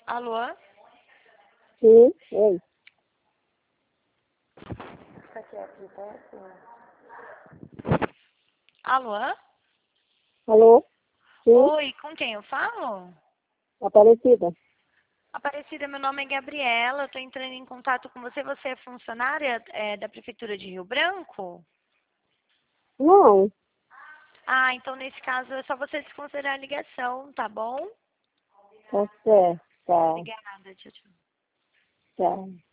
Alô? Sim, oi. Tá quieto, tá assim. Alô? Alô? Sim, Oi, com quem eu falo? Aparecida. Aparecida, meu nome é Gabriela, eu tô entrando em contato com você. Você é funcionária da Prefeitura de Rio Branco? Não, Ah, então nesse caso é só você desconsiderar a ligação, tá bom? tá certo, tá, Obrigada, tchau, tchau. tá.